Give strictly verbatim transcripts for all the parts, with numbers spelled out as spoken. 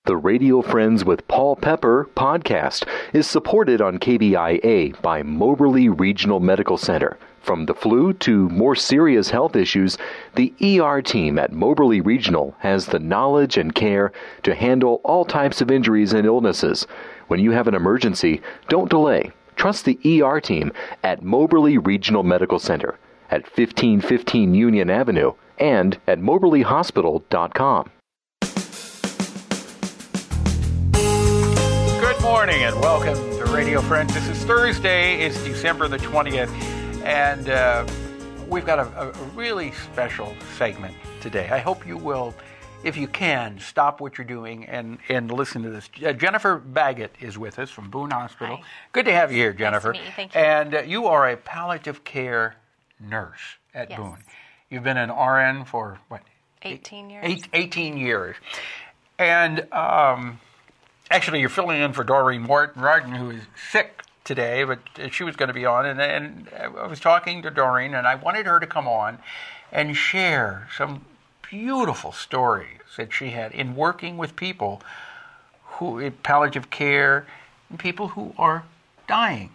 The Radio Friends with Paul Pepper podcast is supported on K B I A by Moberly Regional Medical Center. From the flu to more serious health issues, the E R team at Moberly Regional has the knowledge and care to handle all types of injuries and illnesses. When you have an emergency, don't delay. Trust the E R team at Moberly Regional Medical Center at fifteen fifteen Union Avenue and at moberly hospital dot com. Good morning and welcome to Radio Friends. This is Thursday. It's December the twentieth, and uh, we've got a, a really special segment today. I hope you will, if you can, stop what you're doing and, and listen to this. Uh, Jennifer Baggett is with us from Boone Hospital. Hi. Good to have you here, Jennifer. Nice to meet you. Thank you. And uh, you are a palliative care nurse at Yes. Boone. You've been an R N for, what? eighteen years. Eight, eighteen years. And um, actually, you're filling in for Doreen Martin, who is sick today, but she was going to be on. And, and I was talking to Doreen, and I wanted her to come on and share some beautiful stories that she had in working with people who, in palliative care, and people who are dying.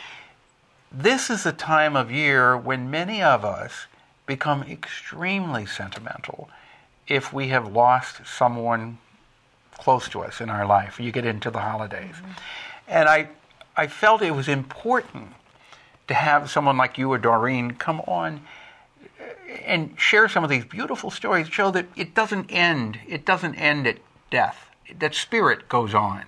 This is a time of year when many of us become extremely sentimental if we have lost someone close to us in our life. You get into the holidays. Mm-hmm. And I, I felt it was important to have someone like you or Doreen come on and share some of these beautiful stories, show that it doesn't end. It doesn't end at death. That spirit goes on.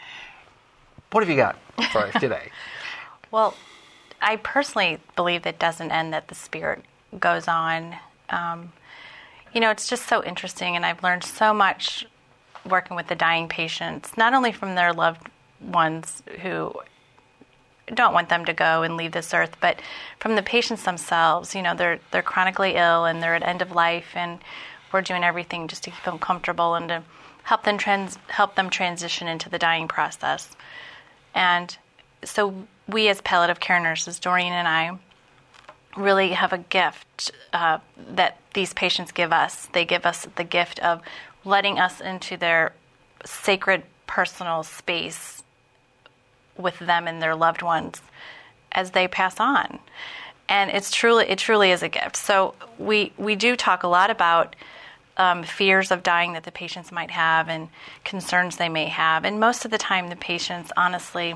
What have you got for us today? Well, I personally believe it doesn't end, that the spirit goes on. Um, you know, it's just so interesting, and I've learned so much working with the dying patients, not only from their loved ones who don't want them to go and leave this earth, but from the patients themselves. You know, they're they're chronically ill and they're at end of life, and we're doing everything just to keep them comfortable and to help them trans help them transition into the dying process. And so we as palliative care nurses, Doreen and I, really have a gift uh, that these patients give us. They give us the gift of letting us into their sacred personal space with them and their loved ones as they pass on. And it's truly, it truly is a gift. So we, we do talk a lot about um, fears of dying that the patients might have and concerns they may have. And most of the time, the patients, honestly,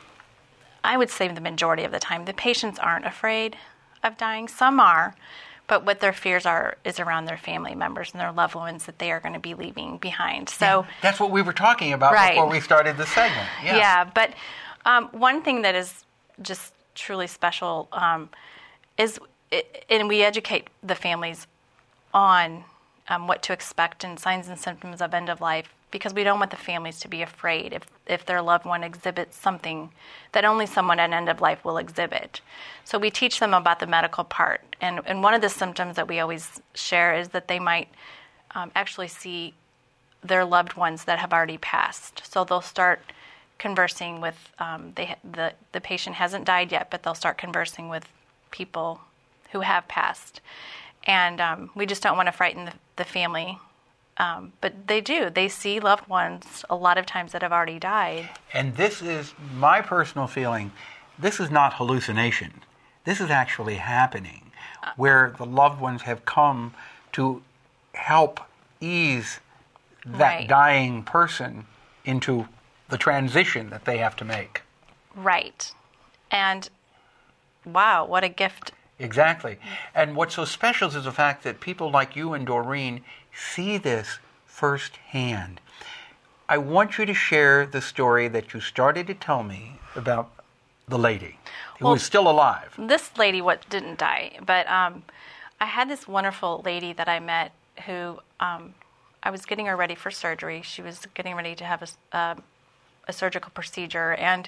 I would say the majority of the time, the patients aren't afraid of dying. Some are, but what their fears are is around their family members and their loved ones that they are going to be leaving behind. So yeah, that's what we were talking about right. before we started the segment. Yeah, yeah but um, one thing that is just truly special um, is, it, and we educate the families on um, what to expect and signs and symptoms of end of life, because we don't want the families to be afraid if, if their loved one exhibits something that only someone at end of life will exhibit. So we teach them about the medical part. And, and one of the symptoms that we always share is that they might um, actually see their loved ones that have already passed. So they'll start conversing with, um, they, the, the patient hasn't died yet, but they'll start conversing with people who have passed. And um, we just don't want to frighten the, the family. Um, but they do. They see loved ones a lot of times that have already died. And this is my personal feeling. This is not hallucination. This is actually happening, where the loved ones have come to help ease that Right. dying person into the transition that they have to make. Right. And wow, what a gift. Exactly. And what's so special is the fact that people like you and Doreen see this firsthand. I want you to share the story that you started to tell me about the lady who Well, was still alive. This lady what didn't die, but um, I had this wonderful lady that I met who um, I was getting her ready for surgery. She was getting ready to have a, uh, a surgical procedure, and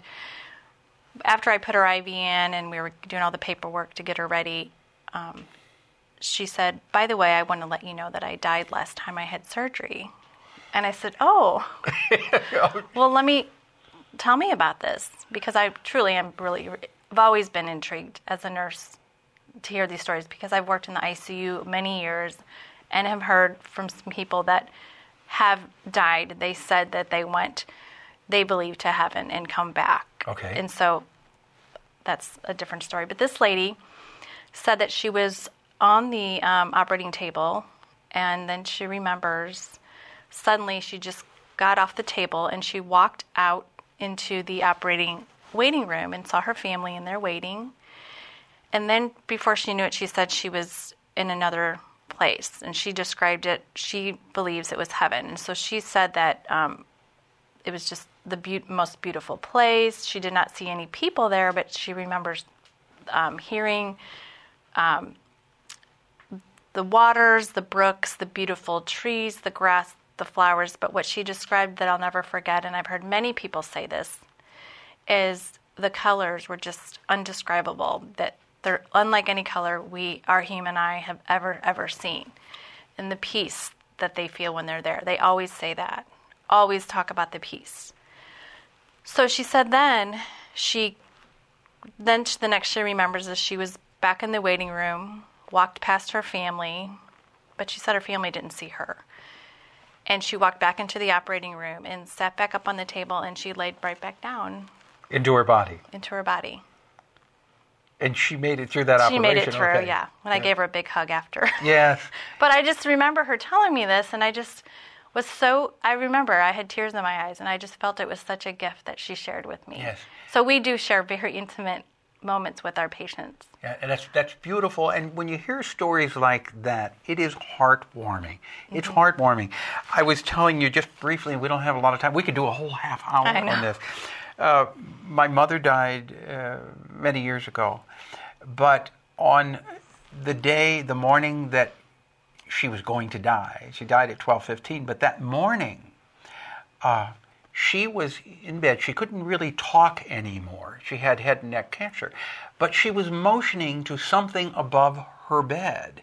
after I put her I V in and we were doing all the paperwork to get her ready, um, she said, "By the way, I want to let you know that I died last time I had surgery." And I said, "Oh, well, let me, tell me about this," because I truly am really, I've always been intrigued as a nurse to hear these stories, because I've worked in the I C U many years and have heard from some people that have died, they said that they went, they believe, to heaven and come back. Okay. And so that's a different story. But this lady said that she was on the um, operating table, and then she remembers suddenly she just got off the table and she walked out into the operating waiting room and saw her family in there waiting. And then before she knew it, she said she was in another place, and she described it, she believes it was heaven. And so she said that um, it was just the be- most beautiful place. She did not see any people there, but she remembers um, hearing um, the waters, the brooks, the beautiful trees, the grass, the flowers. But what she described that I'll never forget, and I've heard many people say this, is the colors were just undescribable, that they're unlike any color we, our human eye, have ever, ever seen. And the peace that they feel when they're there. They always say that. Always talk about the peace. So she said then, she, then the next she remembers is she was back in the waiting room, walked past her family, but she said her family didn't see her. And she walked back into the operating room and sat back up on the table, and she laid right back down. Into her body. Into her body. And she made it through that she operation? She made it through, okay. yeah. And yeah. I gave her a big hug after. Yes. But I just remember her telling me this, and I just was so, I remember I had tears in my eyes, and I just felt it was such a gift that she shared with me. Yes. So we do share very intimate moments with our patients. Yeah, and that's that's beautiful. And when you hear stories like that, it is heartwarming. Mm-hmm. It's heartwarming. I was telling you just briefly, we don't have a lot of time. We could do a whole half hour on this. Uh, my mother died uh, many years ago, but on the day, the morning that she was going to die, she died at twelve fifteen, but that morning, uh, she was in bed. She couldn't really talk anymore. She had head and neck cancer, but she was motioning to something above her bed,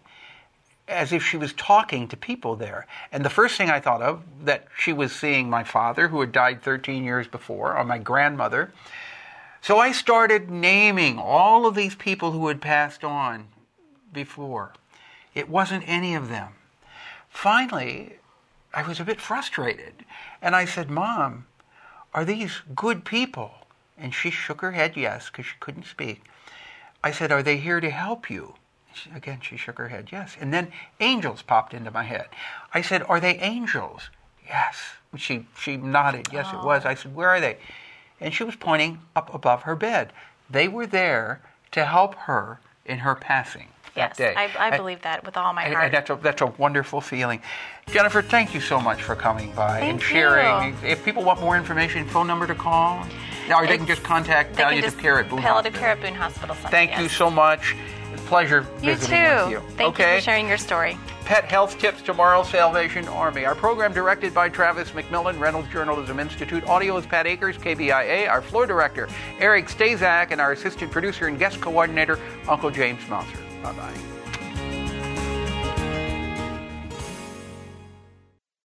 as if she was talking to people there. And the first thing I thought of, that she was seeing my father, who had died thirteen years before, or my grandmother. So I started naming all of these people who had passed on before. It wasn't any of them. Finally, I was a bit frustrated, and I said, "Mom, are these good people?" And she shook her head yes, because she couldn't speak. I said, "Are they here to help you?" She, again, she shook her head yes. And then angels popped into my head. I said, "Are they angels?" Yes. She she nodded. Yes, oh. It was. I said, "Where are they?" And she was pointing up above her bed. They were there to help her in her passing. Yes, that day. I, I and, believe that with all my and, heart. And that's a, that's a wonderful feeling. Jennifer, thank you so much for coming by thank and sharing. You. If people want more information, phone number to call, or they it's, can just contact Palliative Care at Boone Palliative Hospital. Care at Boone Hospital Center. Thank yes. you so much. Pleasure you visiting too. with you. Thank okay? you for sharing your story. Pet Health Tips Tomorrow, Salvation Army. Our program directed by Travis McMillan, Reynolds Journalism Institute. Audio is Pat Akers, K B I A. Our floor director, Eric Stazak, and our assistant producer and guest coordinator, Uncle James Mouser. Bye-bye.